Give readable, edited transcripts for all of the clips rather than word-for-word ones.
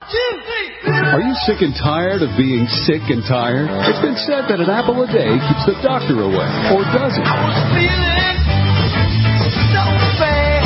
Are you sick and tired of being sick and tired? It's been said that an apple a day keeps the doctor away. Or does it? I was feeling so bad.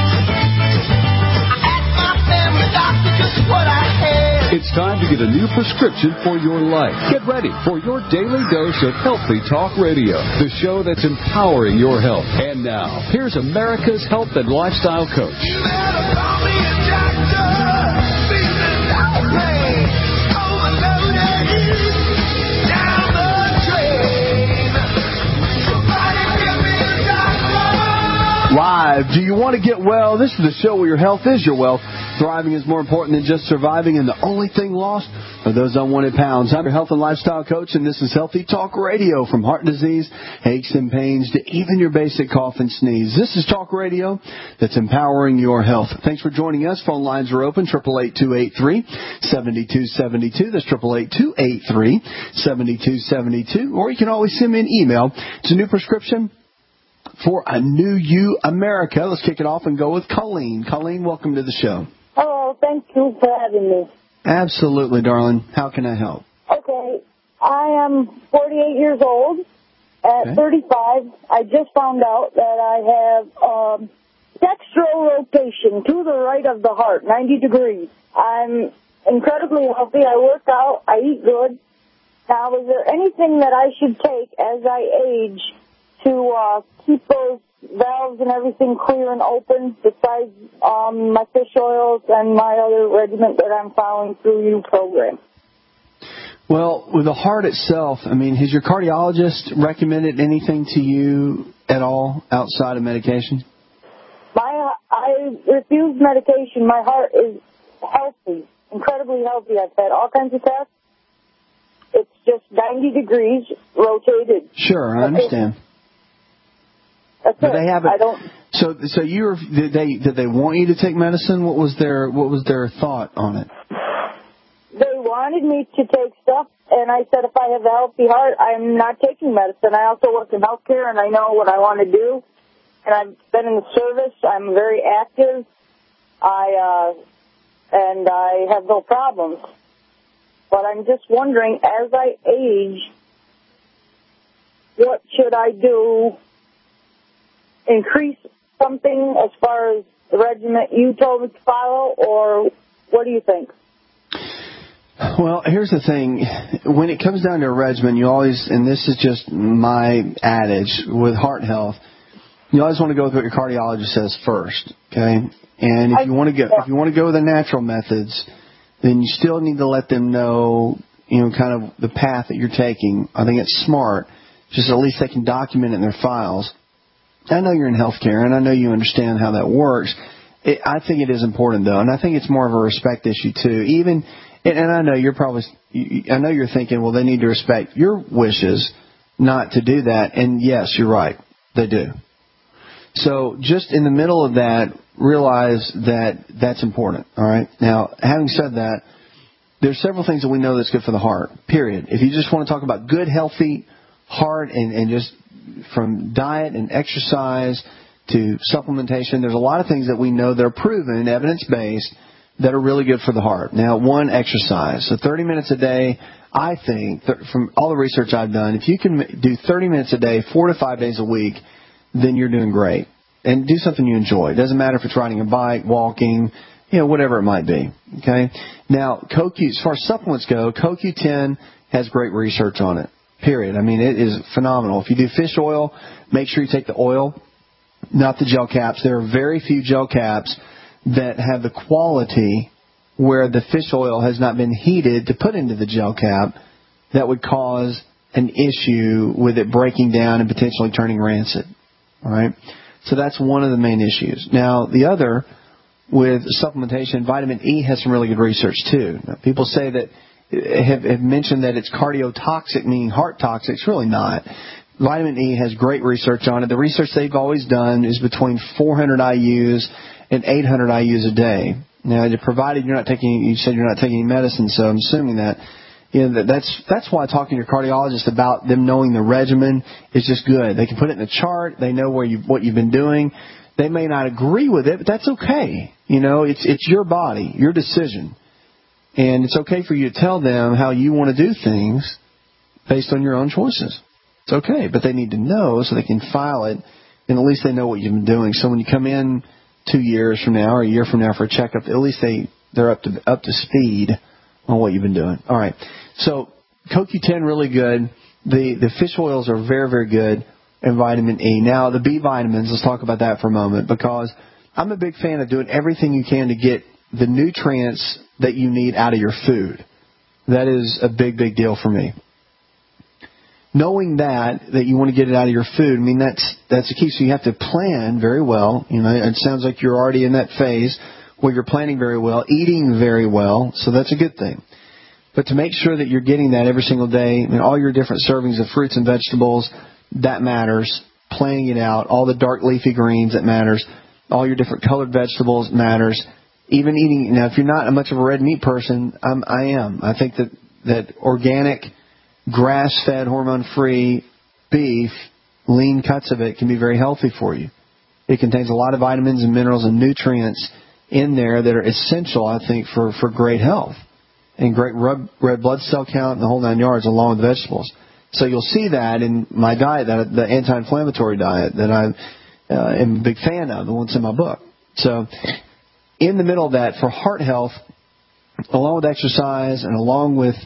I asked my family doctor just what I had. It's time to get a new prescription for your life. Get ready for your daily dose of Healthy Talk Radio, the show that's empowering your health. And now, here's America's health and lifestyle coach. You better call me a doctor. Feeling lonely, overloaded, down the drain. Somebody give me a doctor. Live. Do you want to get well? This is the show where your health is your wealth. Thriving is more important than just surviving, and the only thing lost are those unwanted pounds. I'm your health and lifestyle coach, and this is Healthy Talk Radio. From heart disease, aches and pains, to even your basic cough and sneeze. This is Talk Radio that's empowering your health. Thanks for joining us. Phone lines are open, 888-283-7272. That's 888-283-7272. Or you can always send me an email. It's a new prescription for a new you, America. Let's kick it off and go with Colleen. Colleen, welcome to the show. Hello, thank you for having me. Absolutely, darling. How can I help? Okay, I am 48 years old. At 35, I just found out that I have dextrorotation to the right of the heart, 90 degrees. I'm incredibly healthy. I work out. I eat good. Now, is there anything that I should take as I age to keep those valves and everything clear and open besides my fish oils and my other regimen that I'm following through your program? Well, with the heart itself, I mean, has your cardiologist recommended anything to you at all outside of medication? I refuse medication. My heart is healthy, incredibly healthy. I've had all kinds of tests. It's just 90 degrees rotated. Sure, I understand. That's but it. they haven't. I don't. So did they want you to take medicine? What was their thought on it? They wanted me to take stuff, and I said if I have a healthy heart, I'm not taking medicine. I also work in healthcare, and I know what I want to do. And I've been in the service. I'm very active. And I have no problems. But I'm just wondering, as I age, what should I do? Increase something as far as the regimen you told me to follow, or what do you think? Well, here's the thing. When it comes down to a regimen, you always, and this is just my adage with heart health, you always want to go with what your cardiologist says first, okay? And if you want to go with the natural methods, then you still need to let them know, kind of the path that you're taking. I think it's smart. Just at least they can document it in their files. I know you're in healthcare, and I know you understand how that works. I think it is important, though, and I think it's more of a respect issue, too. And I know you're thinking, well, they need to respect your wishes not to do that. And, yes, you're right. They do. So just in the middle of that, realize that that's important, all right? Now, having said that, there's several things that we know that's good for the heart, period. If you just want to talk about good, healthy heart and just from diet and exercise to supplementation, there's a lot of things that we know that are proven, evidence-based, that are really good for the heart. Now, one, exercise. So 30 minutes a day, I think, from all the research I've done, if you can do 30 minutes a day, 4 to 5 days a week, then you're doing great. And do something you enjoy. It doesn't matter if it's riding a bike, walking, whatever it might be. Okay? Now, CoQ, as far as supplements go, CoQ10 has great research on it. Period. I mean, it is phenomenal. If you do fish oil, make sure you take the oil, not the gel caps. There are very few gel caps that have the quality where the fish oil has not been heated to put into the gel cap that would cause an issue with it breaking down and potentially turning rancid. All right? So that's one of the main issues. Now, the other, with supplementation, vitamin E has some really good research, too. Now, people say that have mentioned that it's cardiotoxic, meaning heart toxic. It's really not. Vitamin E has great research on it. The research they've always done is between 400 IUs and 800 IUs a day. Now, provided you said you're not taking medicine, so I'm assuming that. That's why talking to your cardiologist about them knowing the regimen is just good. They can put it in a chart. They know what you've been doing. They may not agree with it, but that's okay. It's your body, your decision. And it's okay for you to tell them how you want to do things based on your own choices. It's okay, but they need to know so they can file it, and at least they know what you've been doing. So when you come in 2 years from now or a year from now for a checkup, at least they're up to speed on what you've been doing. All right. So CoQ10 really good. The fish oils are very, very good, and vitamin E. Now the B vitamins, let's talk about that for a moment, because I'm a big fan of doing everything you can to get the nutrients that you need out of your food. That is a big, big deal for me. Knowing that you want to get it out of your food, I mean, that's the key. So you have to plan very well. You know, it sounds like you're already in that phase where you're planning very well, eating very well. So that's a good thing. But to make sure that you're getting that every single day, I mean, all your different servings of fruits and vegetables, that matters. Planning it out. All the dark leafy greens, that matters. All your different colored vegetables matters. Even eating, now, if you're not much of a red meat person, I am. I think that organic, grass-fed, hormone-free beef, lean cuts of it, can be very healthy for you. It contains a lot of vitamins and minerals and nutrients in there that are essential, I think, for great health and great red blood cell count and the whole 9 yards, along with the vegetables. So you'll see that in my diet, the anti-inflammatory diet that I am a big fan of, the one that's in my book. So in the middle of that, for heart health, along with exercise and along with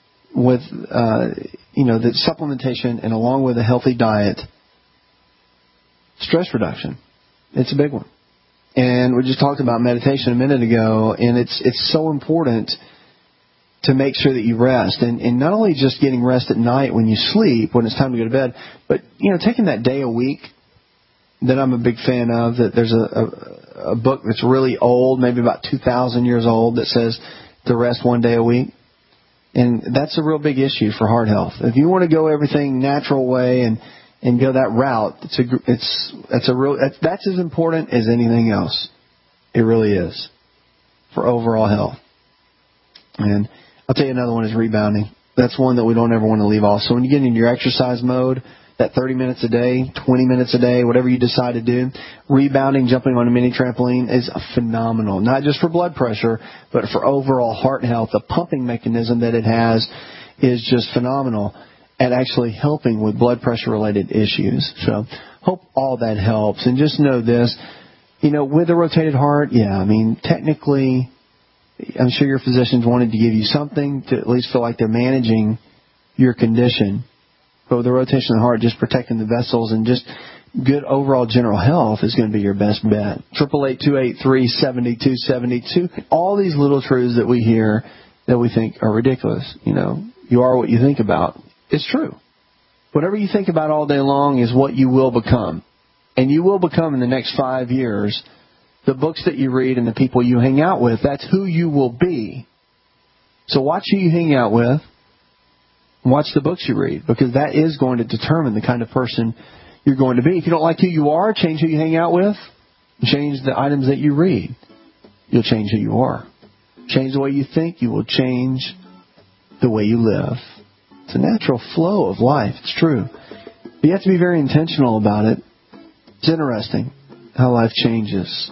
the supplementation and along with a healthy diet, stress reduction. It's a big one. And we just talked about meditation a minute ago, and it's so important to make sure that you rest. And not only just getting rest at night when you sleep, when it's time to go to bed, but, taking that day a week that I'm a big fan of, that there's a book that's really old, maybe about 2,000 years old, that says to rest 1 day a week. And that's a real big issue for heart health. If you want to go everything natural way and go that route, that's as important as anything else. It really is for overall health. And I'll tell you another one is rebounding. That's one that we don't ever want to leave off. So when you get into your exercise mode, that 30 minutes a day, 20 minutes a day, whatever you decide to do, rebounding, jumping on a mini trampoline is phenomenal. Not just for blood pressure, but for overall heart health. The pumping mechanism that it has is just phenomenal at actually helping with blood pressure related issues. So hope all that helps. And just know this, with a rotated heart, technically, I'm sure your physicians wanted to give you something to at least feel like they're managing your condition. But with the rotation of the heart, just protecting the vessels and just good overall general health is going to be your best bet. 888-283-7272. All these little truths that we hear that we think are ridiculous. You are what you think about. It's true. Whatever you think about all day long is what you will become. And you will become in the next 5 years. The books that you read and the people you hang out with, that's who you will be. So watch who you hang out with. Watch the books you read, because that is going to determine the kind of person you're going to be. If you don't like who you are, change who you hang out with. Change the items that you read. You'll change who you are. Change the way you think. You will change the way you live. It's a natural flow of life. It's true. But you have to be very intentional about it. It's interesting how life changes.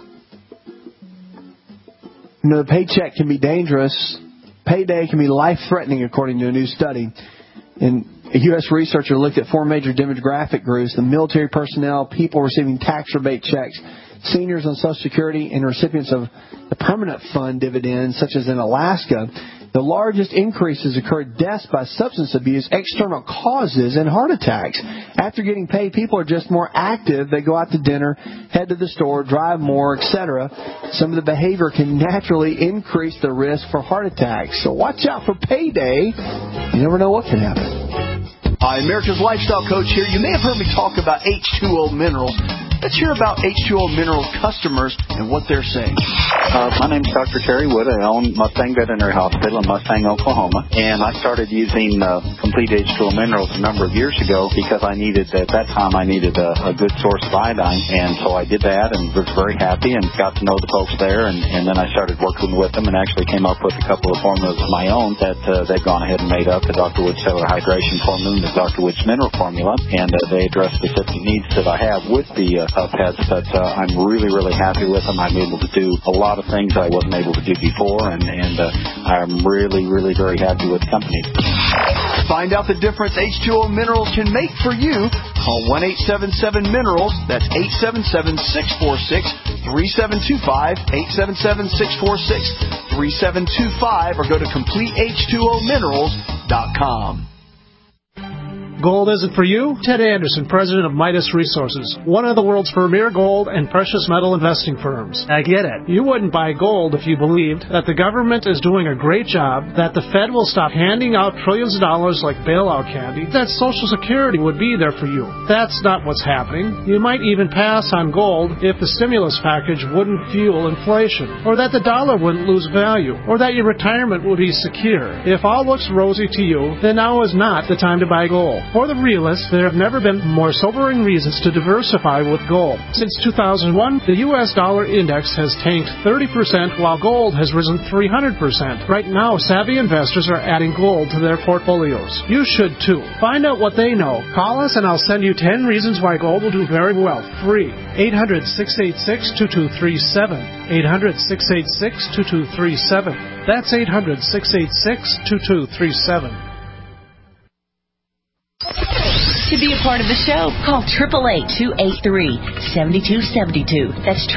The paycheck can be dangerous. Payday can be life-threatening, according to a new study. And a U.S. researcher looked at 4 major demographic groups: the military personnel, people receiving tax rebate checks, seniors on Social Security, and recipients of the permanent fund dividends, such as in Alaska. The largest increases occurred deaths by substance abuse, external causes, and heart attacks. After getting paid, people are just more active. They go out to dinner, head to the store, drive more, etc. Some of the behavior can naturally increase the risk for heart attacks. So watch out for payday. You never know what can happen. Hi, America's Lifestyle Coach here. You may have heard me talk about H2O Minerals. Let's hear about H2O Minerals customers and what they're saying. My name's Dr. Terry Wood. I own Mustang Veterinary Hospital in Mustang, Oklahoma. And I started using Complete H2O Minerals a number of years ago because at that time I needed a good source of iodine. And so I did that and was very happy and got to know the folks there. And then I started working with them and actually came up with a couple of formulas of my own that they've gone ahead and made up: the Dr. Wood Cellular Hydration Formula and the Dr. Wood's Mineral Formula. And they address specific needs that I have with the pets, but I'm really, really happy with them. I'm able to do a lot of things I wasn't able to do before, and I'm really, really very happy with the company. Find out the difference H2O Minerals can make for you. Call 1-877-MINERALS. That's 877-646-3725, 877-646-3725, or go to CompleteH2OMinerals.com. Gold isn't for you? Ted Anderson, president of Midas Resources, one of the world's premier gold and precious metal investing firms. I get it. You wouldn't buy gold if you believed that the government is doing a great job, that the Fed will stop handing out trillions of dollars like bailout candy, that Social Security would be there for you. That's not what's happening. You might even pass on gold if the stimulus package wouldn't fuel inflation, or that the dollar wouldn't lose value, or that your retirement would be secure. If all looks rosy to you, then now is not the time to buy gold. For the realists, there have never been more sobering reasons to diversify with gold. Since 2001, the U.S. dollar index has tanked 30%, while gold has risen 300%. Right now, savvy investors are adding gold to their portfolios. You should too. Find out what they know. Call us and I'll send you 10 reasons why gold will do very well, free. 800-686-2237. 800-686-2237. That's 800-686-2237. To be a part of the show, call 888-283-7272. That's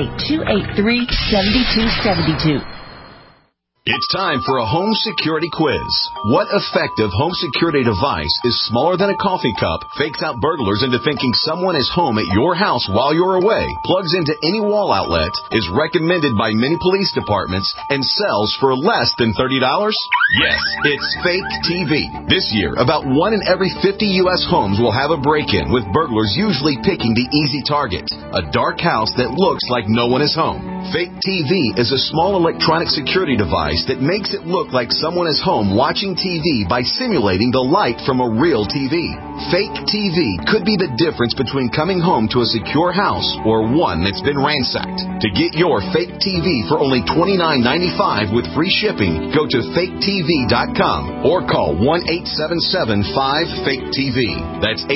888-283-7272. It's time for a home security quiz. What effective home security device is smaller than a coffee cup, fakes out burglars into thinking someone is home at your house while you're away, plugs into any wall outlet, is recommended by many police departments, and sells for less than $30? Yes, it's Fake TV. This year, about 1 in every 50 U.S. homes will have a break-in, with burglars usually picking the easy target, a dark house that looks like no one is home. Fake TV is a small electronic security device that makes it look like someone is home watching TV by simulating the light from a real TV. Fake TV could be the difference between coming home to a secure house or one that's been ransacked. To get your Fake TV for only $29.95 with free shipping, go to faketv.com or call 1-877-5-FAKE-TV. That's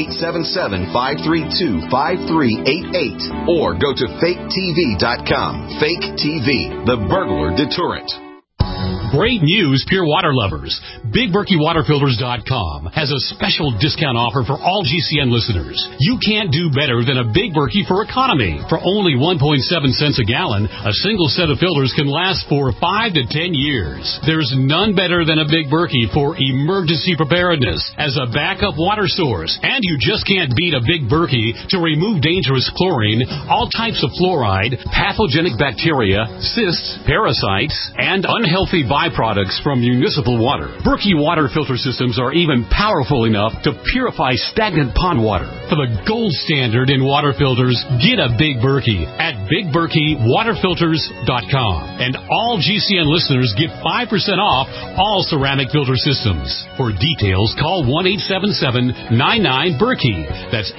877-532-5388 or go to faketv.com. Fake TV, the burglar deterrent. Great news, Pure Water lovers. BigBerkeyWaterFilters.com has a special discount offer for all GCN listeners. You can't do better than a Big Berkey for economy. For only 1.7 cents a gallon, a single set of filters can last for 5 to 10 years. There's none better than a Big Berkey for emergency preparedness as a backup water source. And you just can't beat a Big Berkey to remove dangerous chlorine, all types of fluoride, pathogenic bacteria, cysts, parasites, and unhealthy byproducts from municipal water. Berkey water filter systems are even powerful enough to purify stagnant pond water. For the gold standard in water filters, get a Big Berkey at BigBerkeyWaterFilters.com. And all GCN listeners get 5% off all ceramic filter systems. For details, call 1-877-99-BERKEY. That's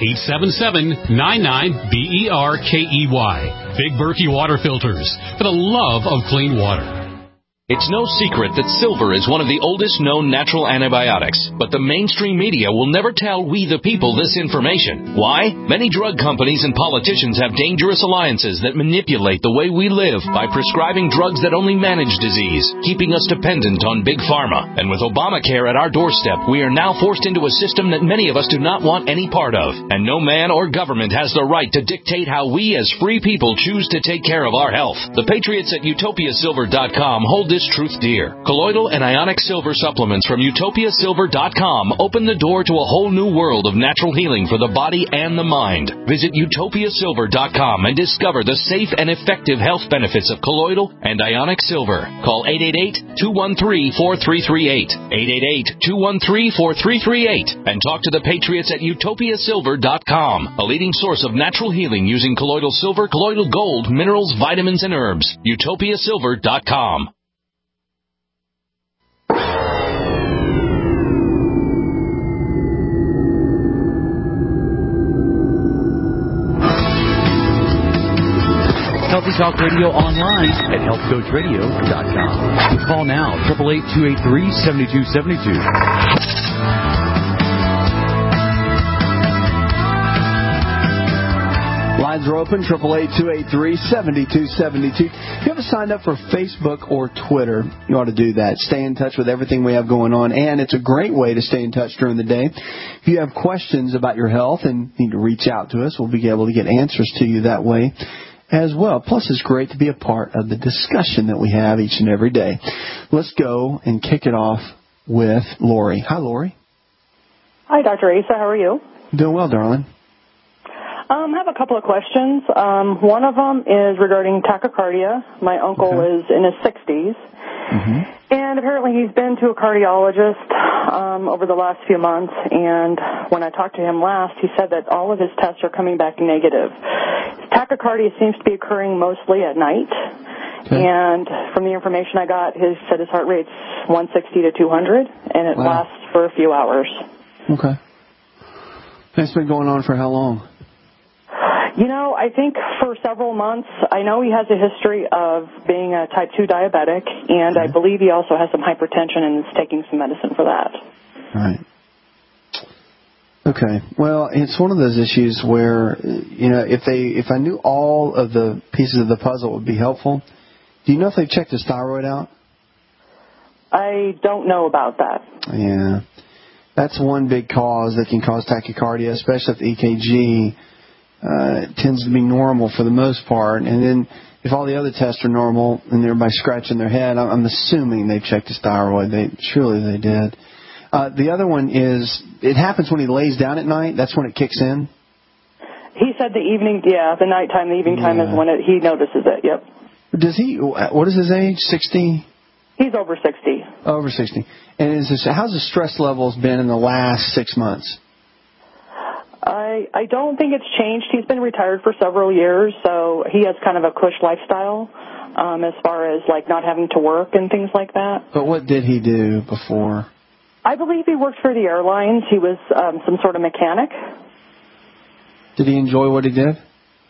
877-99-BERKEY. Big Berkey Water Filters, for the love of clean water. It's no secret that silver is one of the oldest known natural antibiotics, but the mainstream media will never tell we the people this information. Why? Many drug companies and politicians have dangerous alliances that manipulate the way we live by prescribing drugs that only manage disease, keeping us dependent on Big Pharma. And with Obamacare at our doorstep, we are now forced into a system that many of us do not want any part of. And no man or government has the right to dictate how we as free people choose to take care of our health. The patriots at UtopiaSilver.com hold this truth dear. Colloidal and ionic silver supplements from UtopiaSilver.com open the door to a whole new world of natural healing for the body and the mind. Visit UtopiaSilver.com and discover the safe and effective health benefits of colloidal and ionic silver. Call 888-213-4338. 888-213-4338 and talk to the patriots at UtopiaSilver.com, a leading source of natural healing using colloidal silver, colloidal gold, minerals, vitamins, and herbs. UtopiaSilver.com. Healthy Talk Radio online at healthcoachradio.com. Call now, 888-283-7272. Lines are open, 888-283-7272. If you haven't signed up for Facebook or Twitter, you ought to do that. Stay in touch with everything we have going on, and it's a great way to stay in touch during the day. If you have questions about your health and need to reach out to us, we'll be able to get answers to you that way as well. Plus, it's great to be a part of the discussion that we have each and every day. Let's go and kick it off with Lori. Hi, Lori. Hi, Dr. Asa. How are you? Doing well, darling. I have a couple of questions. One of them is regarding tachycardia. My uncle is in his 60s, and apparently he's been to a cardiologist over the last few months, and when I talked to him last, he said that all of his tests are coming back negative. Tachycardia seems to be occurring mostly at night, and from the information I got, he said his heart rate's 160 to 200, and it lasts for a few hours. Okay. That's been going on for how long? You know, I think for several months. I know he has a history of being a type 2 diabetic, and I believe he also has some hypertension and is taking some medicine for that. Right. Okay. Well, it's one of those issues where, you know, if I knew all of the pieces of the puzzle, it would be helpful. Do you know if they've checked his thyroid out? I don't know about that. Yeah. That's one big cause that can cause tachycardia, especially if the EKG tends to be normal for the most part. And then if all the other tests are normal and everybody's scratching their head, I'm assuming they checked his thyroid. Surely they did. The other one is, it happens when he lays down at night. That's when it kicks in. He said the evening time is when he notices it, yep. Does he, what is his age, 60? He's over 60. Over 60. And how's the stress levels been in the last 6 months? I don't think it's changed. He's been retired for several years, so he has kind of a cush lifestyle as far as like not having to work and things like that. But what did he do before? I believe he worked for the airlines. He was some sort of mechanic. Did he enjoy what he did?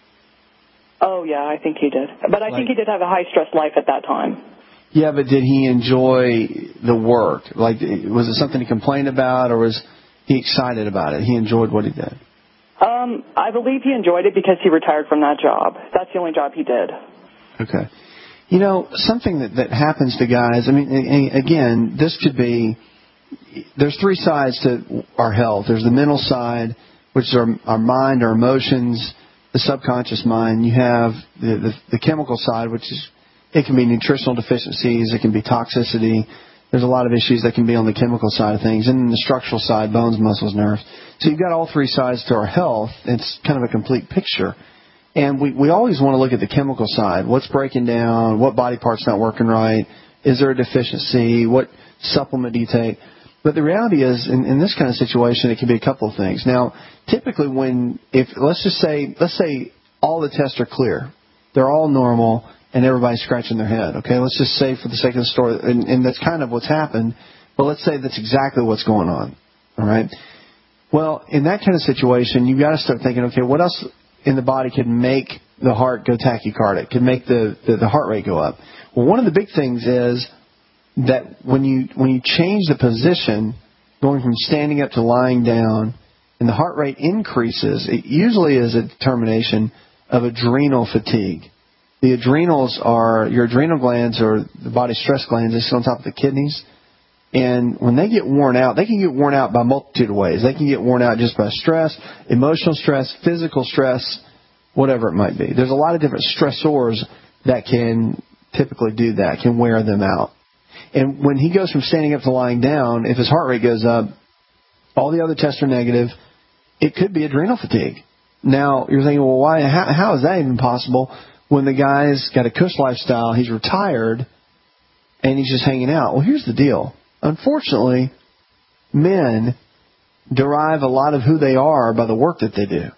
Oh, yeah, I think he did. But I think he did have a high-stress life at that time. Yeah, but did he enjoy the work? Like, was it something he complained about, or was he excited about it? He enjoyed what he did. I believe he enjoyed it because he retired from that job. That's the only job he did. Okay. You know, something that happens to guys, I mean, again, this could be, there's three sides to our health. There's the mental side, which is our mind, our emotions, the subconscious mind. You have the chemical side, which is, it can be nutritional deficiencies, it can be toxicity. There's a lot of issues that can be on the chemical side of things. And then the structural side, bones, muscles, nerves. So you've got all three sides to our health. It's kind of a complete picture. And we always want to look at the chemical side. What's breaking down? What body part's not working right? Is there a deficiency? What supplement do you take? But the reality is, in this kind of situation, it can be a couple of things. Now, typically let's say all the tests are clear. They're all normal. And everybody's scratching their head, okay? Let's just say for the sake of the story, and that's kind of what's happened, but let's say that's exactly what's going on, all right? Well, in that kind of situation, you've got to start thinking, okay, what else in the body could make the heart go tachycardic, could make the heart rate go up? Well, one of the big things is that when you change the position, going from standing up to lying down, and the heart rate increases, it usually is a determination of adrenal fatigue. The adrenals your adrenal glands or the body's stress glands. They sit on top of the kidneys. And when they get worn out, they can get worn out by a multitude of ways. They can get worn out just by stress, emotional stress, physical stress, whatever it might be. There's a lot of different stressors that can typically do that, can wear them out. And when he goes from standing up to lying down, if his heart rate goes up, all the other tests are negative, it could be adrenal fatigue. Now, you're thinking, well, why? How is that even possible? When the guy's got a cush lifestyle, he's retired, and he's just hanging out. Well, here's the deal. Unfortunately, men derive a lot of who they are by the work that they do.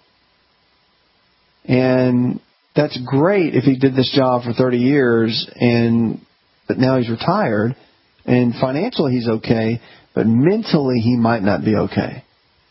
And that's great if he did this job for 30 years, but now he's retired, and financially he's okay, but mentally he might not be okay.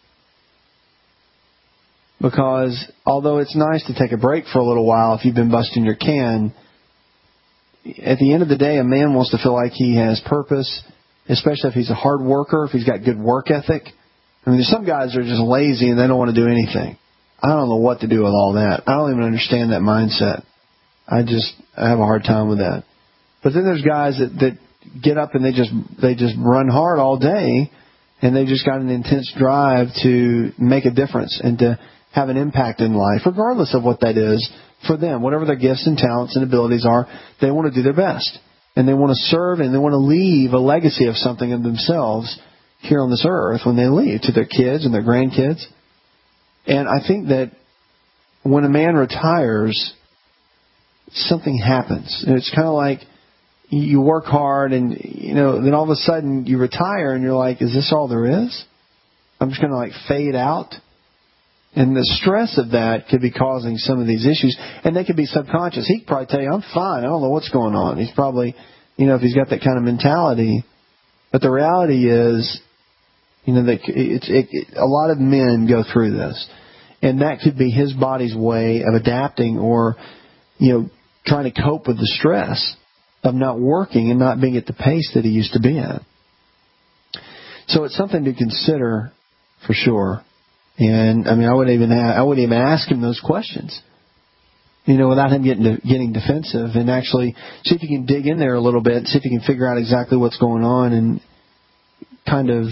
Because although it's nice to take a break for a little while if you've been busting your can, at the end of the day, a man wants to feel like he has purpose, especially if he's a hard worker, if he's got good work ethic. I mean, there's some guys that are just lazy and they don't want to do anything. I don't know what to do with all that. I don't even understand that mindset. I have a hard time with that. But then there's guys that get up and they just run hard all day, and they've just got an intense drive to make a difference and to have an impact in life, regardless of what that is for them. Whatever their gifts and talents and abilities are, they want to do their best. And they want to serve, and they want to leave a legacy of something of themselves here on this earth when they leave to their kids and their grandkids. And I think that when a man retires, something happens. And it's kind of like you work hard and, then all of a sudden you retire and you're like, is this all there is? I'm just going to fade out. And the stress of that could be causing some of these issues. And they could be subconscious. He could probably tell you, I'm fine. I don't know what's going on. He's probably, if he's got that kind of mentality. But the reality is, a lot of men go through this. And that could be his body's way of adapting or, trying to cope with the stress of not working and not being at the pace that he used to be at. So it's something to consider for sure. And I wouldn't even ask him those questions, without him getting defensive, and actually see if you can dig in there a little bit, see if you can figure out exactly what's going on, and kind of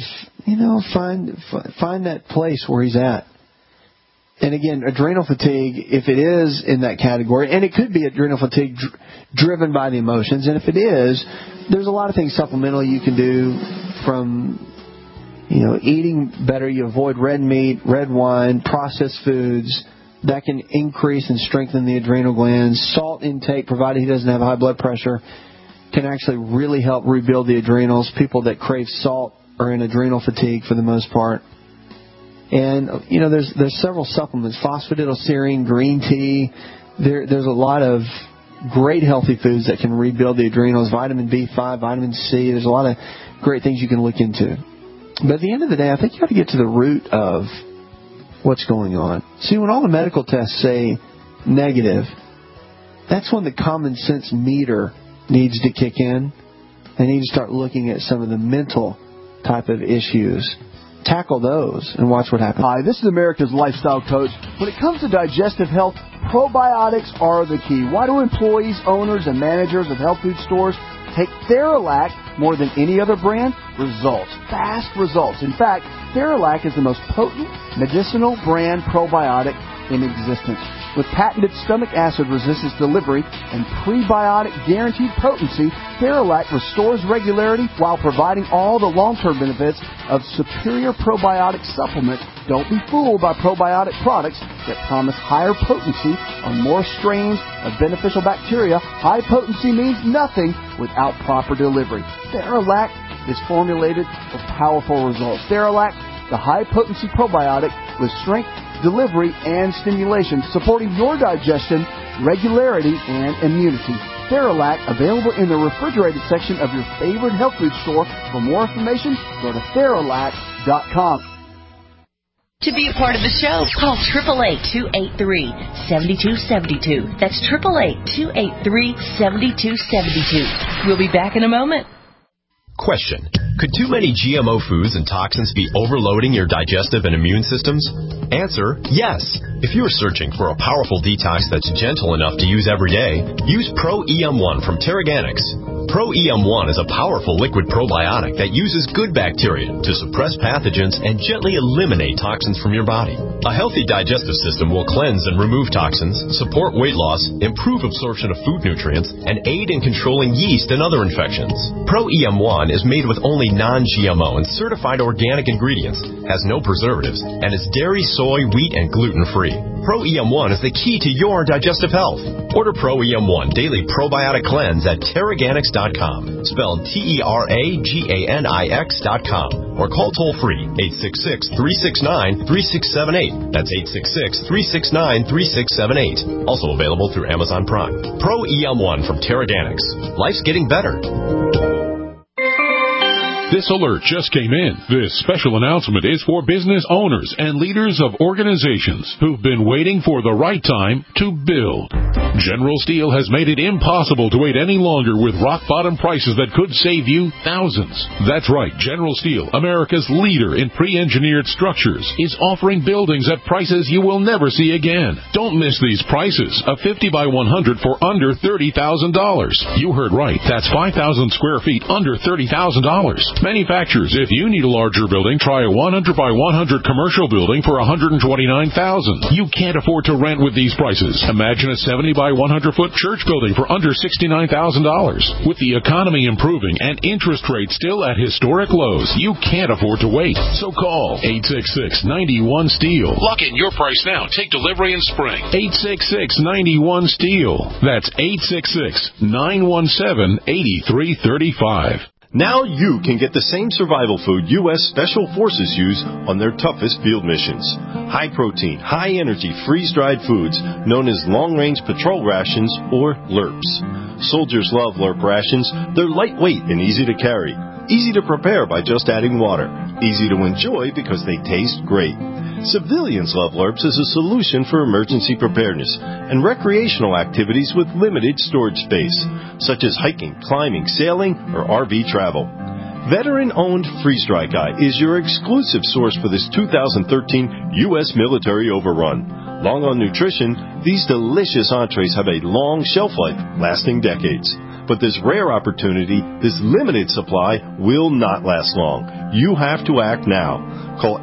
find that place where he's at. And again, adrenal fatigue, if it is in that category, and it could be adrenal fatigue driven by the emotions, and if it is, there's a lot of things supplementally you can do from, eating better. You avoid red meat, red wine, processed foods. That can increase and strengthen the adrenal glands. Salt intake, provided he doesn't have high blood pressure, can actually really help rebuild the adrenals. People that crave salt are in adrenal fatigue for the most part. And, there's several supplements, phosphatidylserine, green tea. There's a lot of great healthy foods that can rebuild the adrenals, vitamin B5, vitamin C. There's a lot of great things you can look into. But at the end of the day, I think you have to get to the root of what's going on. See, when all the medical tests say negative, that's when the common sense meter needs to kick in. They need to start looking at some of the mental type of issues. Tackle those and watch what happens. Hi, this is America's Lifestyle Coach. When it comes to digestive health, probiotics are the key. Why do employees, owners, and managers of health food stores take Theralac more than any other brand? Results. Fast results. In fact, Theralac is the most potent medicinal brand probiotic in existence. With patented stomach acid resistance delivery and prebiotic guaranteed potency, Theralac restores regularity while providing all the long-term benefits of superior probiotic supplements. Don't be fooled by probiotic products that promise higher potency on more strains of beneficial bacteria. High potency means nothing without proper delivery. Theralac is formulated for powerful results. Theralac, the high-potency probiotic with strength, delivery, and stimulation, supporting your digestion, regularity, and immunity. Theralac, available in the refrigerated section of your favorite health food store. For more information, go to Theralac.com. To be a part of the show, call 888-283-7272. That's 888-283-7272. We'll be back in a moment. Question: could too many GMO foods and toxins be overloading your digestive and immune systems? Answer: yes. If you are searching for a powerful detox that's gentle enough to use every day, use Pro EM1 from Teraganix. Pro EM1 is a powerful liquid probiotic that uses good bacteria to suppress pathogens and gently eliminate toxins from your body. A healthy digestive system will cleanse and remove toxins, support weight loss, improve absorption of food nutrients, and aid in controlling yeast and other infections. Pro EM1 is made with only non-GMO and certified organic ingredients, has no preservatives, and is dairy, soy, wheat, and gluten-free. Pro EM1 is the key to your digestive health. Order Pro EM1 Daily Probiotic Cleanse at Teraganix.com, spelled Teraganix.com, or call toll-free 866-369-3678. That's 866-369-3678. Also available through Amazon Prime. Pro EM1 from Teraganix. Life's getting better. This alert just came in. This special announcement is for business owners and leaders of organizations who've been waiting for the right time to build. General Steel has made it impossible to wait any longer with rock-bottom prices that could save you thousands. That's right, General Steel, America's leader in pre-engineered structures, is offering buildings at prices you will never see again. Don't miss these prices. A 50 by 100 for under $30,000. You heard right. That's 5,000 square feet under $30,000. Manufacturers, if you need a larger building, try a 100 by 100 commercial building for $129,000. You can't afford to rent with these prices. Imagine a 70 by 100 foot church building for under $69,000. With the economy improving and interest rates still at historic lows, you can't afford to wait. So call 866-91-STEEL. Lock in your price now. Take delivery in spring. 866-91-STEEL. That's 866-917-8335. Now you can get the same survival food U.S. Special Forces use on their toughest field missions. High-protein, high-energy, freeze-dried foods known as long-range patrol rations, or LRPs. Soldiers love LRP rations. They're lightweight and easy to carry. Easy to prepare by just adding water. Easy to enjoy because they taste great. Civilians love LRPs as a solution for emergency preparedness and recreational activities with limited storage space, such as hiking, climbing, sailing, or RV travel. Veteran-owned Freeze Dry Guy is your exclusive source for this 2013 U.S. military overrun. Long on nutrition, these delicious entrees have a long shelf life, lasting decades. But this rare opportunity, this limited supply, will not last long. You have to act now. Call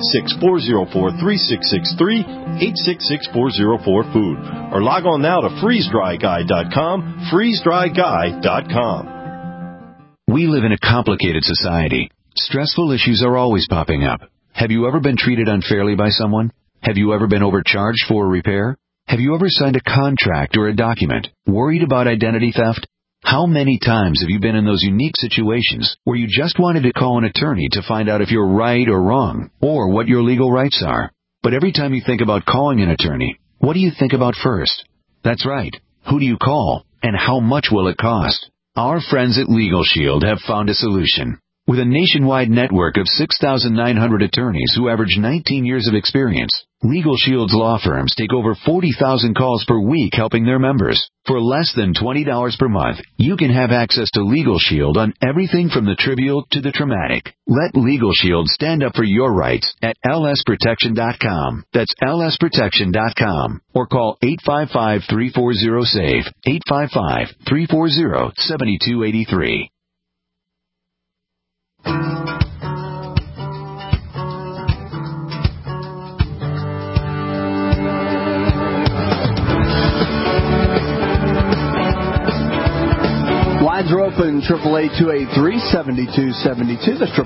866-404-3663, 866-404-FOOD, or log on now to freezedryguy.com, freezedryguy.com. We live in a complicated society. Stressful issues are always popping up. Have you ever been treated unfairly by someone? Have you ever been overcharged for a repair? Have you ever signed a contract or a document? Worried about identity theft? How many times have you been in those unique situations where you just wanted to call an attorney to find out if you're right or wrong, or what your legal rights are? But every time you think about calling an attorney, what do you think about first? That's right. Who do you call, and how much will it cost? Our friends at Legal Shield have found a solution. With a nationwide network of 6,900 attorneys who average 19 years of experience, Legal Shield's law firms take over 40,000 calls per week helping their members. For less than $20 per month, you can have access to Legal Shield on everything from the trivial to the traumatic. Let Legal Shield stand up for your rights at lsprotection.com. That's lsprotection.com. Or call 855-340-SAVE, 855-340-7283. Lines are open, 888-283-7272. That's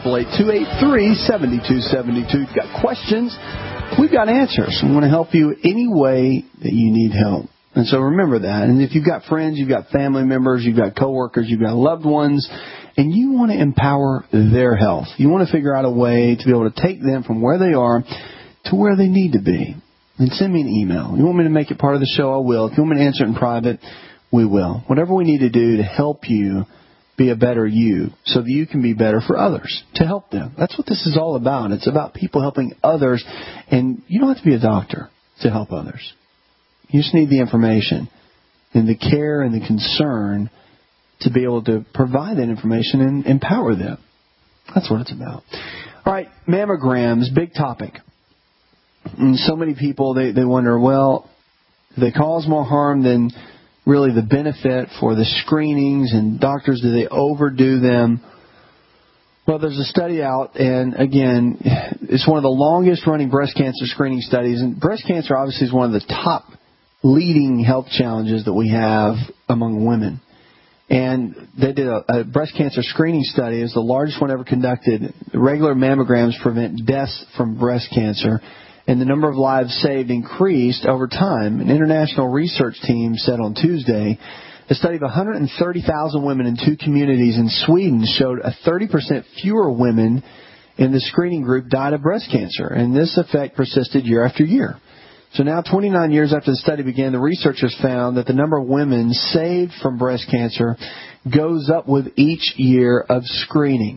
888-283-7272. You've got questions, we've got answers. We want to help you any way that you need help. And so remember that. And if you've got friends, you've got family members, you've got coworkers, you've got loved ones, and you want to empower their health. You want to figure out a way to be able to take them from where they are to where they need to be. Then send me an email. You want me to make it part of the show, I will. If you want me to answer it in private, we will. Whatever we need to do to help you be a better you so that you can be better for others, to help them. That's what this is all about. It's about people helping others, and you don't have to be a doctor to help others. You just need the information and the care and the concern to be able to provide that information and empower them. That's what it's about. All right, mammograms, big topic. And so many people, they wonder, well, do they cause more harm than really the benefit for the screenings, and doctors, do they overdo them? Well, there's a study out, and again, it's one of the longest running breast cancer screening studies. And breast cancer obviously is one of the top leading health challenges that we have among women. And they did a breast cancer screening study. It's the largest one ever conducted. Regular mammograms prevent deaths from breast cancer, and the number of lives saved increased over time. An international research team said on Tuesday a study of 130,000 women in 2 communities in Sweden showed a 30% fewer women in the screening group died of breast cancer, and this effect persisted year after year. So now, 29 years after the study began, the researchers found that the number of women saved from breast cancer goes up with each year of screening.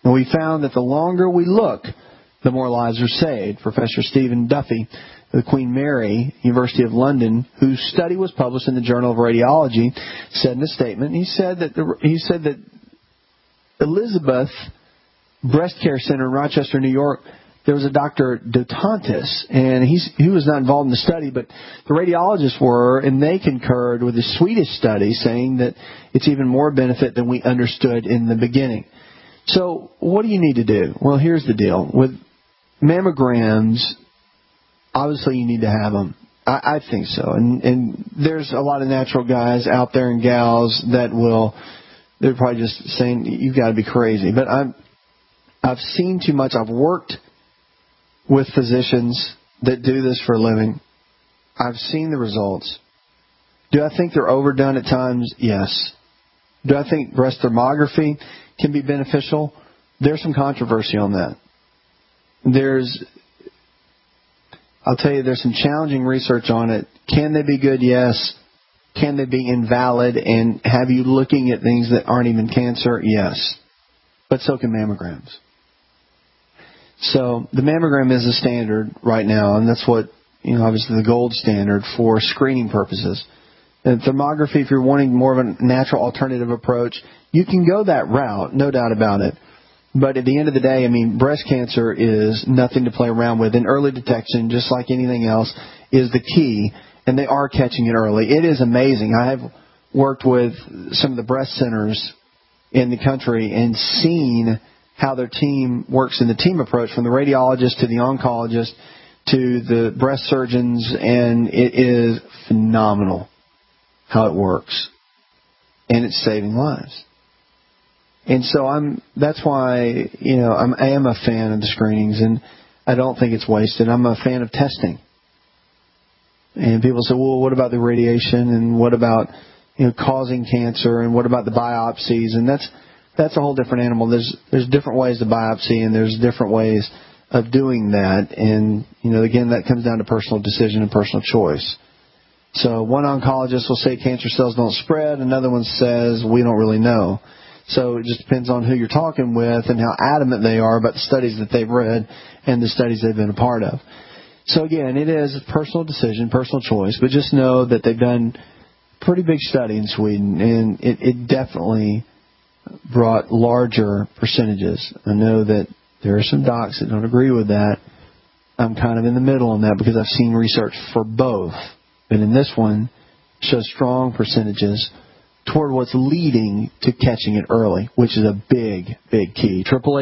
And we found that the longer we look, the more lives are saved. Professor Stephen Duffy of the Queen Mary, University of London, whose study was published in the Journal of Radiology, said in a statement, he said that Elizabeth Breast Care Center in Rochester, New York, there was a Dr. Dotantis, and he was not involved in the study, but the radiologists were, and they concurred with the Swedish study, saying that it's even more benefit than we understood in the beginning. So what do you need to do? Well, here's the deal. With mammograms, obviously you need to have them. I think so. And there's a lot of natural guys out there and gals that they're probably just saying, you've got to be crazy. But I've seen too much. I've worked with physicians that do this for a living. I've seen the results. Do I think they're overdone at times? Yes. Do I think breast thermography can be beneficial? There's some controversy on that. I'll tell you, there's some challenging research on it. Can they be good? Yes. Can they be invalid and have you looking at things that aren't even cancer? Yes. But so can mammograms. So the mammogram is the standard right now, and that's what, obviously the gold standard for screening purposes. And thermography, if you're wanting more of a natural alternative approach, you can go that route, no doubt about it. But at the end of the day, breast cancer is nothing to play around with. And early detection, just like anything else, is the key. And they are catching it early. It is amazing. I have worked with some of the breast centers in the country and seen how their team works in the team approach, from the radiologist to the oncologist to the breast surgeons, and it is phenomenal how it works. And it's saving lives. And so that's why, I am a fan of the screenings, and I don't think it's wasted. I'm a fan of testing. And people say, well, what about the radiation, and what about, causing cancer, and what about the biopsies? And that's a whole different animal. There's different ways to biopsy, and there's different ways of doing that. And, again, that comes down to personal decision and personal choice. So one oncologist will say cancer cells don't spread. Another one says we don't really know. So it just depends on who you're talking with and how adamant they are about the studies that they've read and the studies they've been a part of. So, again, it is a personal decision, personal choice. But just know that they've done a pretty big study in Sweden, and it definitely brought larger percentages. I know that there are some docs that don't agree with that. I'm kind of in the middle on that because I've seen research for both. But in this one, it shows strong percentages toward what's leading to catching it early, which is a big, big key.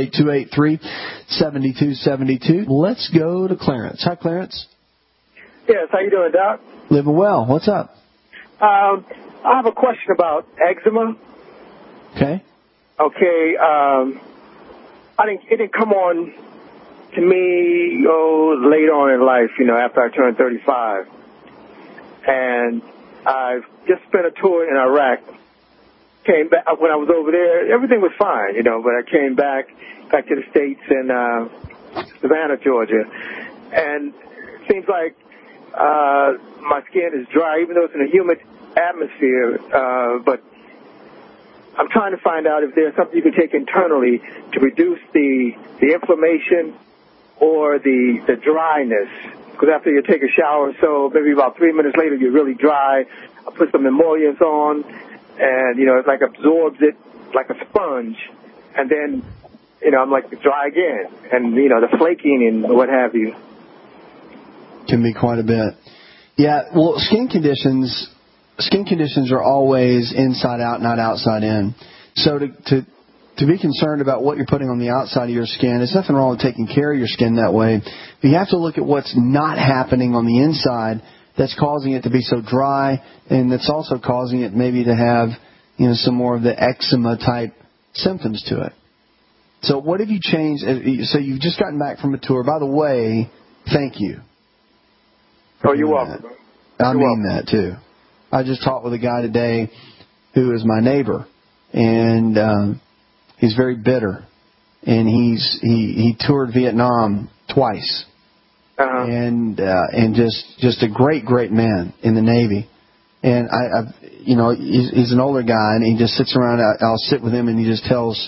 888-283-7272. Let's go to Clarence. Hi, Clarence. Yes, how you doing, Doc? Living well. What's up? I have a question about eczema. Okay. Okay, it didn't come on to me later on in life, after I turned 35. And I've just spent a tour in Iraq. Came back when I was over there, everything was fine, but I came back to the States in Savannah, Georgia. And it seems like my skin is dry, even though it's in a humid atmosphere, but I'm trying to find out if there's something you can take internally to reduce the inflammation or the dryness. Because after you take a shower, so maybe about 3 minutes later, you're really dry. I put some emollients on, and, it's like absorbs it like a sponge. And then, I'm like dry again. And, the flaking and what have you. Can be quite a bit. Yeah, well, skin conditions are always inside out, not outside in. So to be concerned about what you're putting on the outside of your skin, there's nothing wrong with taking care of your skin that way. But you have to look at what's not happening on the inside that's causing it to be so dry, and that's also causing it maybe to have, some more of the eczema type symptoms to it. So what have you changed? So you've just gotten back from a tour. By the way, thank you. Oh, you're welcome. I mean that too. I just talked with a guy today who is my neighbor, and he's very bitter, and he toured Vietnam twice, and just a great man in the Navy, and he's an older guy, and he just sits around. I'll sit with him, and he just tells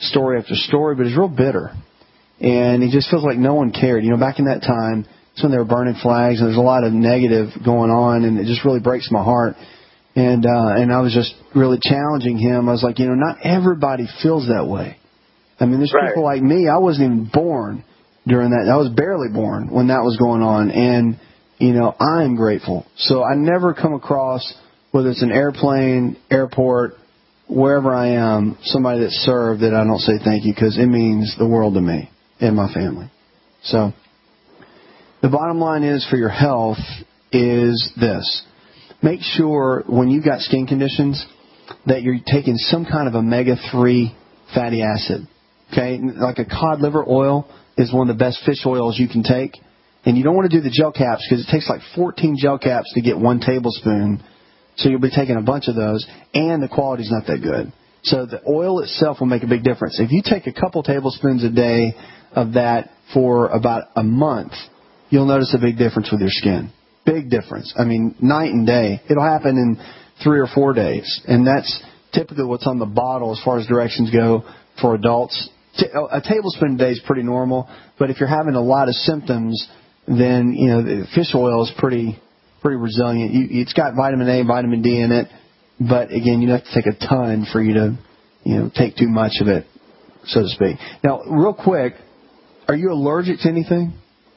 story after story, but he's real bitter. And he just feels like no one cared. Back in that time, it's when they were burning flags, and there's a lot of negative going on, and it just really breaks my heart. And I was just really challenging him. I was like, not everybody feels that way. I mean, there's people like me. I wasn't even born during that. I was barely born when that was going on. And, I'm grateful. So I never come across, whether it's an airplane, airport, wherever I am, somebody that's served that I don't say thank you, because it means the world to me and my family. So the bottom line is for your health is this. Make sure when you've got skin conditions that you're taking some kind of omega-3 fatty acid. Okay? Like a cod liver oil is one of the best fish oils you can take. And you don't want to do the gel caps because it takes like 14 gel caps to get 1 tablespoon. So you'll be taking a bunch of those, and the quality's not that good. So the oil itself will make a big difference. If you take a couple tablespoons a day of that for about a month, you'll notice a big difference with your skin. Big difference. I mean, night and day. It'll happen in 3 or 4 days. And that's typically what's on the bottle as far as directions go for adults. A tablespoon a day is pretty normal. But if you're having a lot of symptoms, then, the fish oil is pretty resilient. It's got vitamin A and vitamin D in it. But, again, you have to take a ton for you to, take too much of it, so to speak. Now, real quick, are you allergic to anything?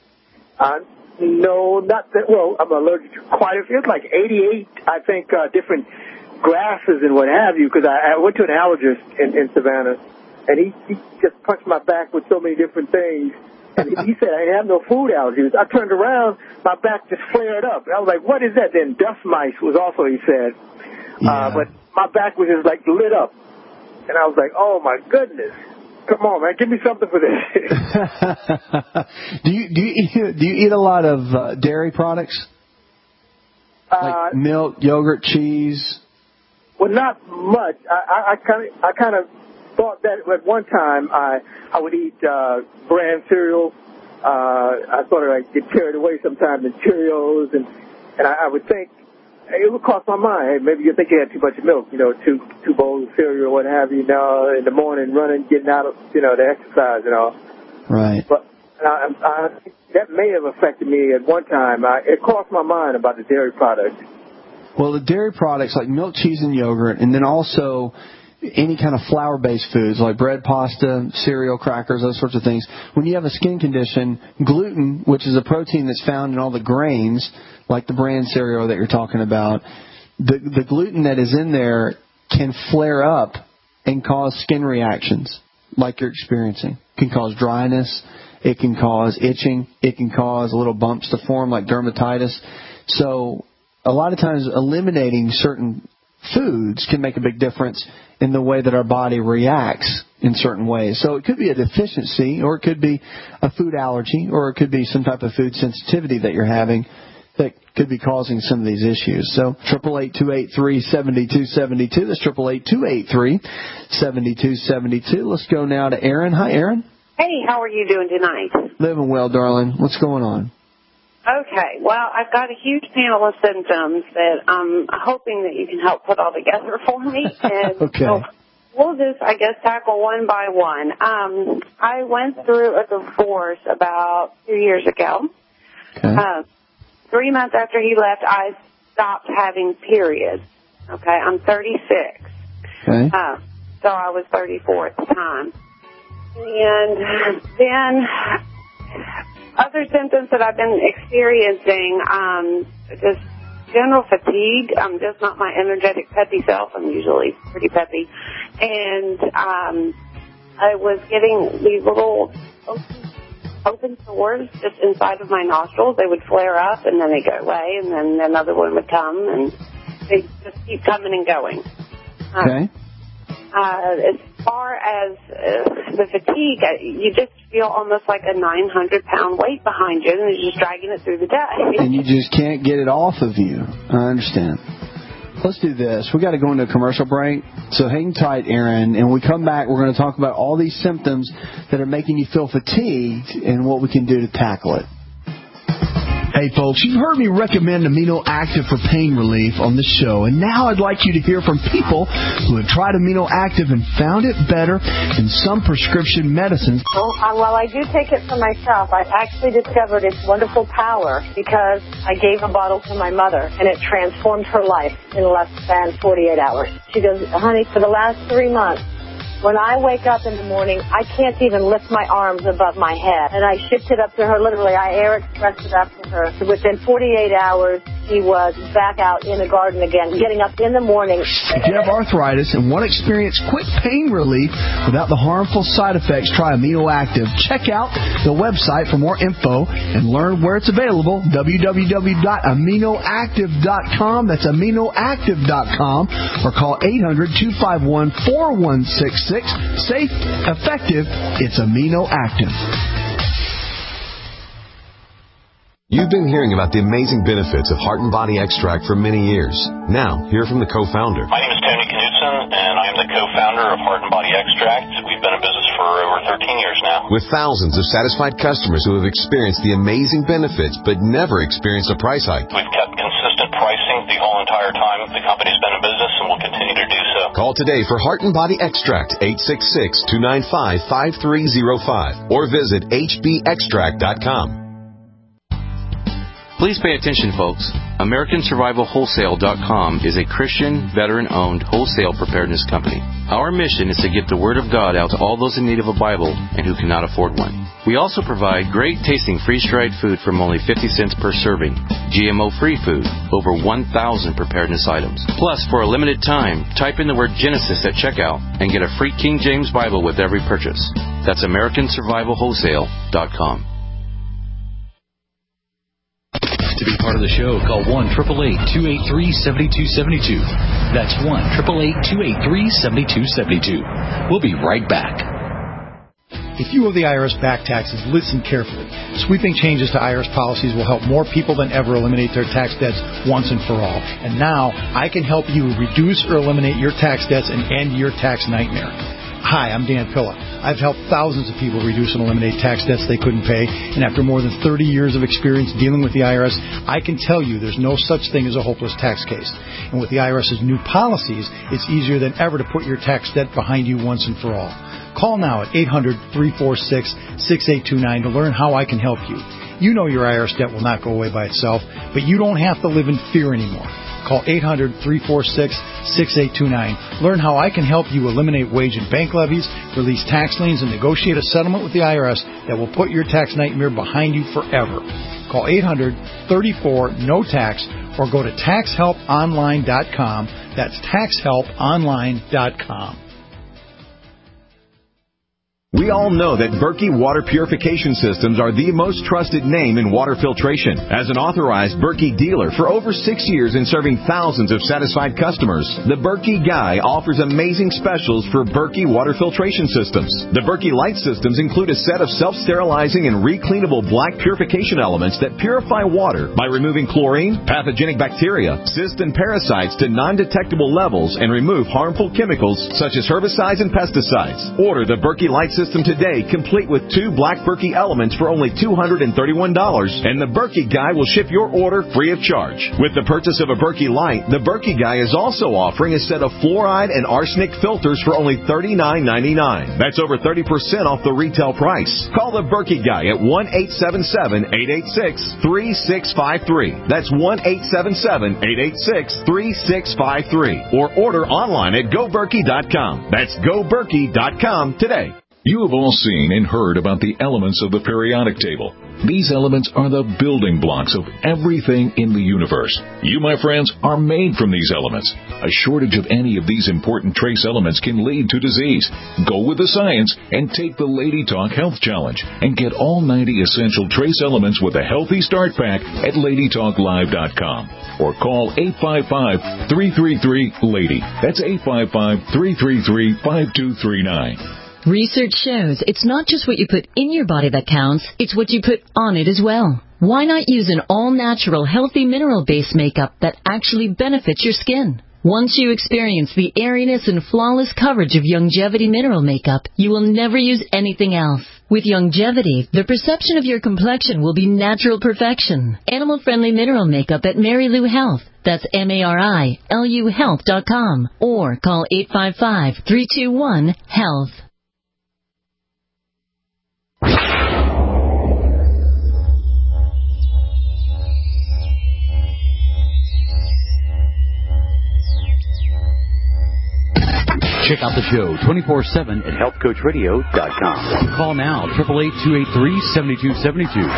No, not that. Well, I'm allergic to quite a few. It's like 88, I think, different grasses and what have you, because I went to an allergist in Savannah, and he just punched my back with so many different things. And he said I have no food allergies. I turned around, my back just flared up. And I was like, what is that? Then dust mites was also, he said. Yeah. But my back was just like lit up. And I was like, oh, my goodness. Come on, man, give me something for this. Do you eat a lot of dairy products? Like milk, yogurt, cheese? Well, not much. I kind of thought that at one time I would eat bran cereal. I sort of like get carried away sometimes in Cheerios, and I would think it would cross my mind. Hey, maybe you think you had too much milk, two bowls of cereal or what have you, in the morning, running, getting out of, the exercise and all. Right. But I that may have affected me at one time. It crossed my mind about the dairy products. Well, the dairy products like milk, cheese, and yogurt, and then also any kind of flour-based foods like bread, pasta, cereal, crackers, those sorts of things. When you have a skin condition, gluten, which is a protein that's found in all the grains, like the bran cereal that you're talking about, the gluten that is in there can flare up and cause skin reactions like you're experiencing. It can cause dryness. It can cause itching. It can cause little bumps to form like dermatitis. So a lot of times eliminating certain foods can make a big difference in the way that our body reacts in certain ways. So it could be a deficiency, or it could be a food allergy, or it could be some type of food sensitivity that you're having that could be causing some of these issues. So 888-283-7272. That's 888-283-7272. Let's go now to Aaron. Hi, Aaron. Hey, how are you doing tonight? Living well, darling. What's going on? Okay, well, I've got a huge panel of symptoms that I'm hoping that you can help put all together for me. And okay. So we'll just, I guess, tackle one by one. I went through a divorce about 2 years ago. Okay. 3 months after he left, I stopped having periods. Okay, I'm 36. Okay. So I was 34 at the time. And then other symptoms that I've been experiencing, just general fatigue. I'm just not my energetic, peppy self. I'm usually pretty peppy. And I was getting these little open sores just inside of my nostrils. They would flare up, and then they go away, and then another one would come, and they just keep coming and going. Okay. As far as the fatigue, you just feel almost like a 900-pound weight behind you, and you're just dragging it through the day. And you just can't get it off of you. I understand. Let's do this. We got to go into a commercial break, so hang tight, Aaron. And when we come back, we're going to talk about all these symptoms that are making you feel fatigued and what we can do to tackle it. Hey folks, you've heard me recommend Amino Active for pain relief on this show, and now I'd like you to hear from people who have tried Amino Active and found it better than some prescription medicines. Well, I do take it for myself. I actually discovered its wonderful power because I gave a bottle to my mother, and it transformed her life in less than 48 hours. She goes, honey, for the last 3 months, when I wake up in the morning, I can't even lift my arms above my head. And I shipped it up to her, literally. I air expressed it up to her. So within 48 hours, she was back out in the garden again, getting up in the morning. If you have arthritis and want to experience quick pain relief without the harmful side effects, try Amino Active. Check out the website for more info and learn where it's available, www.aminoactive.com. That's aminoactive.com, or call 800-251-4166. Safe, effective, it's Amino Active. You've been hearing about the amazing benefits of Heart and Body Extract for many years. Now, hear from the co-founder. My name is Tony Knudsen, and I am the co-founder of Heart and Body Extract. We've been in business for over 13 years now. With thousands of satisfied customers who have experienced the amazing benefits but never experienced a price hike. We've kept consistent pricing the whole entire time the company's been in business, and will continue to do so. Call today for Heart and Body Extract, 866-295-5305, or visit hbextract.com. Please pay attention, folks. AmericanSurvivalWholesale.com is a Christian, veteran-owned wholesale preparedness company. Our mission is to get the Word of God out to all those in need of a Bible and who cannot afford one. We also provide great-tasting freeze-dried food from only 50 cents per serving, GMO-free food, over 1,000 preparedness items. Plus, for a limited time, type in the word Genesis at checkout and get a free King James Bible with every purchase. That's AmericanSurvivalWholesale.com. To be part of the show, call 1-888-283-7272. That's 1-888-283-7272. We'll be right back. If you owe the IRS back taxes, listen carefully. Sweeping changes to IRS policies will help more people than ever eliminate their tax debts once and for all. And now, I can help you reduce or eliminate your tax debts and end your tax nightmare. Hi, I'm Dan Pilla. I've helped thousands of people reduce and eliminate tax debts they couldn't pay, and after more than 30 years of experience dealing with the IRS, I can tell you there's no such thing as a hopeless tax case. And with the IRS's new policies, it's easier than ever to put your tax debt behind you once and for all. Call now at 800-346-6829 to learn how I can help you. You know your IRS debt will not go away by itself, but you don't have to live in fear anymore. Call 800-346-6829. Learn how I can help you eliminate wage and bank levies, release tax liens, and negotiate a settlement with the IRS that will put your tax nightmare behind you forever. Call 800-34-NO-TAX or go to TaxHelpOnline.com. That's TaxHelpOnline.com. We all know that Berkey Water Purification Systems are the most trusted name in water filtration. As an authorized Berkey dealer for over 6 years and serving thousands of satisfied customers, the Berkey Guy offers amazing specials for Berkey Water Filtration Systems. The Berkey Light Systems include a set of self-sterilizing and recleanable black purification elements that purify water by removing chlorine, pathogenic bacteria, cysts, and parasites to non-detectable levels and remove harmful chemicals such as herbicides and pesticides. Order the Berkey Light System today, complete with 2 black Berkey elements for only $231, and the Berkey Guy will ship your order free of charge. With the purchase of a Berkey Light, the Berkey Guy is also offering a set of fluoride and arsenic filters for only $39.99. That's over 30% off the retail price. Call the Berkey Guy at 1-877-886-3653. That's 1-877-886-3653. Or order online at GoBerkey.com. That's GoBerkey.com today. You have all seen and heard about the elements of the periodic table. These elements are the building blocks of everything in the universe. You, my friends, are made from these elements. A shortage of any of these important trace elements can lead to disease. Go with the science and take the Lady Talk Health Challenge and get all 90 essential trace elements with a healthy start pack at LadyTalkLive.com or call 855-333-LADY. That's 855-333-5239. Research shows it's not just what you put in your body that counts, it's what you put on it as well. Why not use an all-natural, healthy mineral-based makeup that actually benefits your skin? Once you experience the airiness and flawless coverage of Longevity Mineral Makeup, you will never use anything else. With longevity, the perception of your complexion will be natural perfection. Animal-friendly mineral makeup at Mary Lou Health. That's MARILU Health.com. Or call 855-321-HEALTH. Check out the show 24/7 at healthcoachradio.com. Call now, 888-283-7272.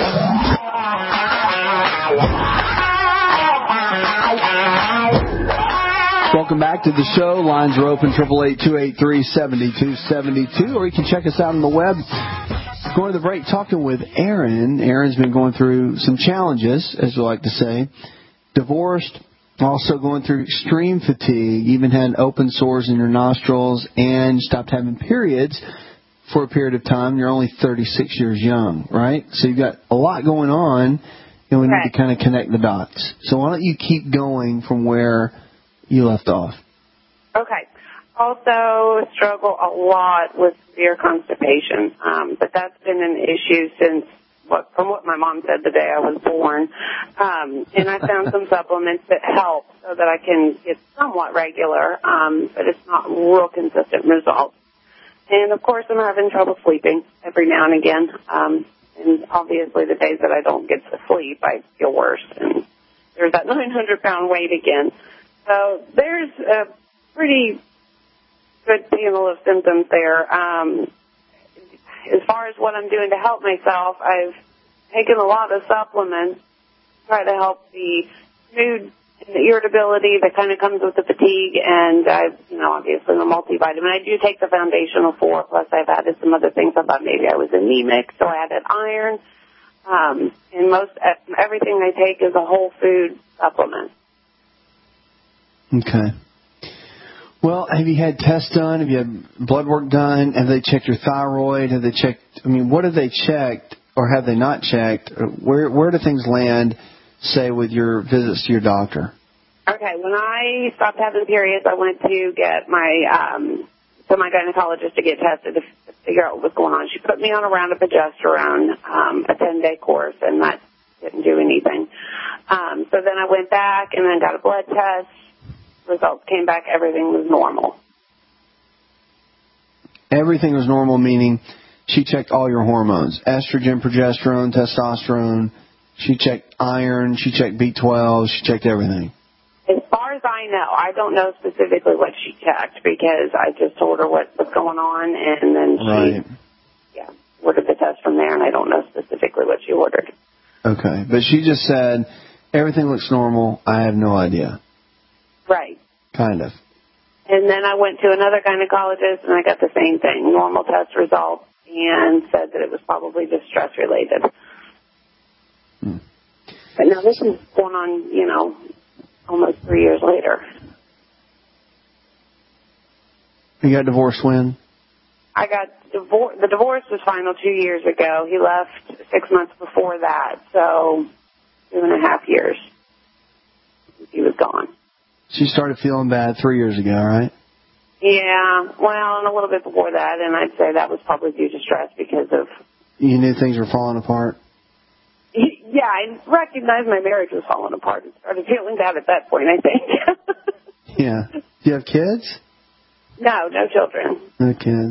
Welcome back to the show. Lines are open, 888-283-7272, or you can check us out on the web. Going to the break, talking with Aaron. Aaron's been going through some challenges, as we like to say. Divorced, also going through extreme fatigue, even had open sores in your nostrils, and stopped having periods for a period of time. You're only 36 years young, right? So you've got a lot going on, and we need to kind of connect the dots. So why don't you keep going from where you left off? Okay. Also struggle a lot with severe constipation, but that's been an issue since, from what my mom said the day I was born. And I found some supplements that help so that I can get somewhat regular, but it's not real consistent results. And, of course, I'm having trouble sleeping every now and again. And obviously the days that I don't get to sleep, I feel worse. And there's that 900-pound weight again. So there's a pretty good panel of symptoms there. As far as what I'm doing to help myself, I've taken a lot of supplements to try to help the mood and the irritability that kind of comes with the fatigue, and obviously the multivitamin. I do take the Foundational 4, plus I've added some other things. I thought maybe I was anemic, so I added iron. And everything I take is a whole food supplement. Okay. Well, have you had tests done? Have you had blood work done? Have they checked your thyroid? Have they checked? I mean, what have they checked, or have they not checked? Where do things land, say, with your visits to your doctor? Okay, when I stopped having periods, I went to get my gynecologist to get tested to figure out what was going on. She put me on a round of progesterone, a 10-day course, and that didn't do anything. So then I went back and then got a blood test. Results came back, everything was normal. Everything was normal, meaning she checked all your hormones, estrogen, progesterone, testosterone. She checked iron, she checked B12, she checked everything. As far as I know, I don't know specifically what she checked because I just told her what was going on, and then she ordered the test from there, and I don't know specifically what she ordered. Okay, but she just said, everything looks normal, I have no idea. Right. Kind of. And then I went to another gynecologist, and I got the same thing, normal test results, and said that it was probably just stress-related. But now this is going on, almost 3 years later. You got divorced when? I got divorced. The divorce was final 2 years ago. He left 6 months before that, so 2.5 years. He was gone. She started feeling bad 3 years ago, right? Yeah, well, and a little bit before that, and I'd say that was probably due to stress because of... You knew things were falling apart? Yeah, I recognized my marriage was falling apart and started feeling bad at that point, I think. Yeah. Do you have kids? No children. No kids.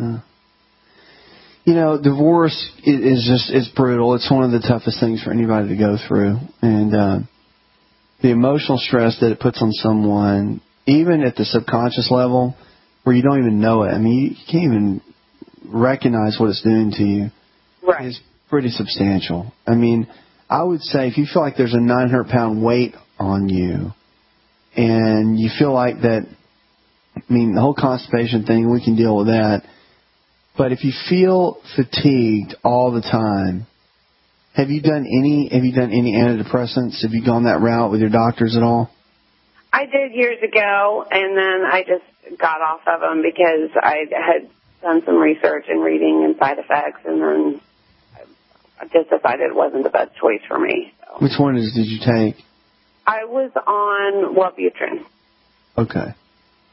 Divorce is brutal. It's one of the toughest things for anybody to go through. And the emotional stress that it puts on someone, even at the subconscious level, where you don't even know it. I mean, you can't even recognize what it's doing to you. Right. Is pretty substantial. I mean, I would say if you feel like there's a 900-pound weight on you and you feel like that, the whole constipation thing, we can deal with that. But if you feel fatigued all the time, have you done any antidepressants? Have you gone that route with your doctors at all? I did years ago, and then I just got off of them because I had done some research and reading and side effects, and then I just decided it wasn't the best choice for me. So. Which one did you take? I was on Wellbutrin. Okay.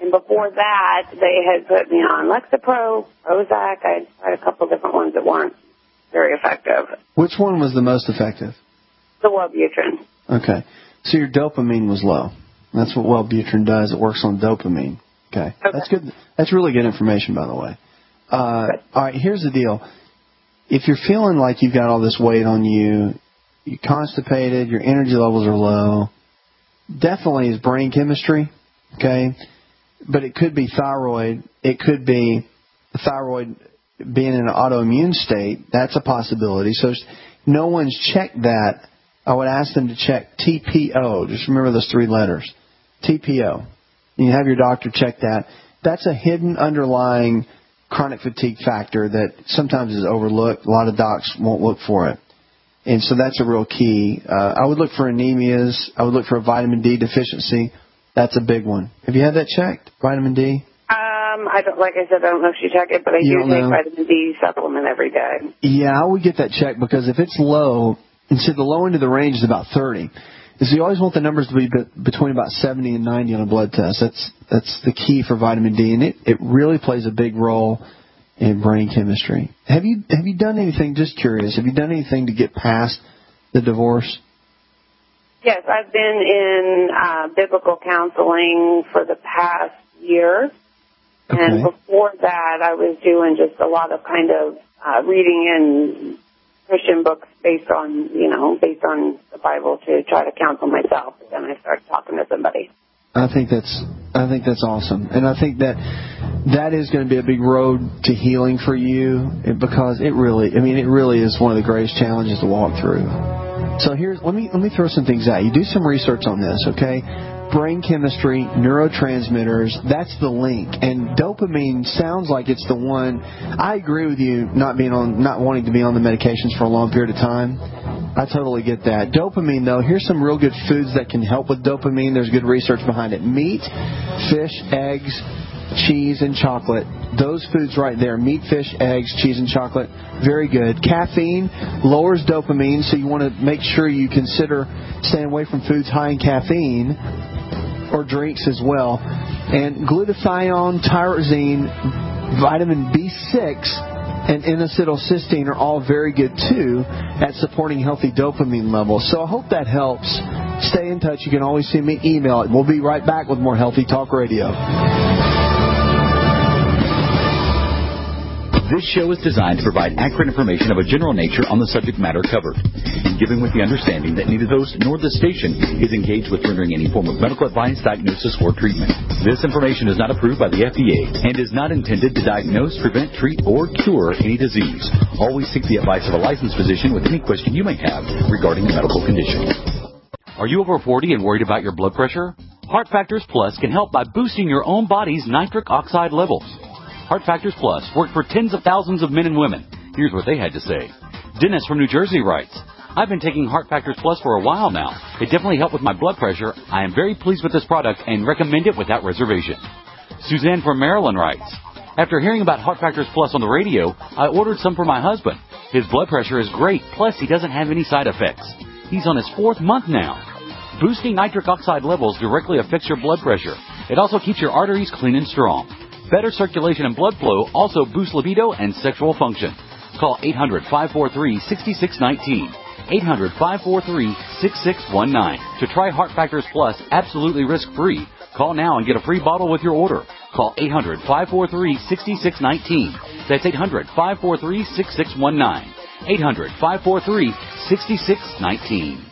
And before that, they had put me on Lexapro, Prozac. I tried a couple different ones that weren't very effective. Which one was the most effective? The Wellbutrin. Okay. So your dopamine was low. That's what Wellbutrin does. It works on dopamine. Okay. That's good. That's really good information, by the way. All right, here's the deal. If you're feeling like you've got all this weight on you, you're constipated, your energy levels are low, definitely is brain chemistry, okay? But it could be thyroid. It could be thyroid being in an autoimmune state. That's a possibility. So no one's checked that. I would ask them to check TPO. Just remember those 3 letters. TPO. You have your doctor check that. That's a hidden underlying chronic fatigue factor that sometimes is overlooked. A lot of docs won't look for it. And so that's a real key. I would look for anemias. I would look for a vitamin D deficiency. That's a big one. Have you had that checked, vitamin D? I don't, like I said, I don't know if you check it, but I do take vitamin D supplement every day. Yeah, I would get that checked because if it's low, and so the low end of the range is about 30. So you always want the numbers to be between about 70 and 90 on a blood test. That's the key for vitamin D, and it really plays a big role in brain chemistry. Have you done anything, just curious, have you done anything to get past the divorce? Yes, I've been in biblical counseling for the past year. Okay. And before that, I was doing just a lot of kind of reading in Christian books based on the Bible to try to counsel myself. But then I started talking to somebody. I think that's awesome, and I think that is going to be a big road to healing for you because it really is one of the greatest challenges to walk through. So let me throw some things at you. Do some research on this, okay? Brain chemistry, neurotransmitters, that's the link. And dopamine sounds like it's the one. I agree with you not wanting to be on the medications for a long period of time. I totally get that. Dopamine, though, here's some real good foods that can help with dopamine. There's good research behind it. Meat, fish, eggs, cheese, and chocolate. Those foods right there, meat, fish, eggs, cheese, and chocolate, very good. Caffeine lowers dopamine, so you want to make sure you consider staying away from foods high in caffeine or drinks as well. And glutathione, tyrosine, vitamin B6, and N-acetylcysteine are all very good, too, at supporting healthy dopamine levels. So I hope that helps. Stay in touch. You can always send me email. We'll be right back with more Healthy Talk Radio. This show is designed to provide accurate information of a general nature on the subject matter covered, and given with the understanding that neither the host nor the station is engaged with rendering any form of medical advice, diagnosis, or treatment. This information is not approved by the FDA and is not intended to diagnose, prevent, treat, or cure any disease. Always seek the advice of a licensed physician with any question you may have regarding a medical condition. Are you over 40 and worried about your blood pressure? Heart Factors Plus can help by boosting your own body's nitric oxide levels. Heart Factors Plus worked for tens of thousands of men and women. Here's what they had to say. Dennis from New Jersey writes, I've been taking Heart Factors Plus for a while now. It definitely helped with my blood pressure. I am very pleased with this product and recommend it without reservation. Suzanne from Maryland writes, after hearing about Heart Factors Plus on the radio, I ordered some for my husband. His blood pressure is great, plus he doesn't have any side effects. He's on his 4th month now. Boosting nitric oxide levels directly affects your blood pressure. It also keeps your arteries clean and strong. Better circulation and blood flow also boosts libido and sexual function. Call 800-543-6619. 800-543-6619 to try Heart Factors Plus absolutely risk-free. Call now and get a free bottle with your order. Call 800-543-6619. That's 800-543-6619. 800-543-6619.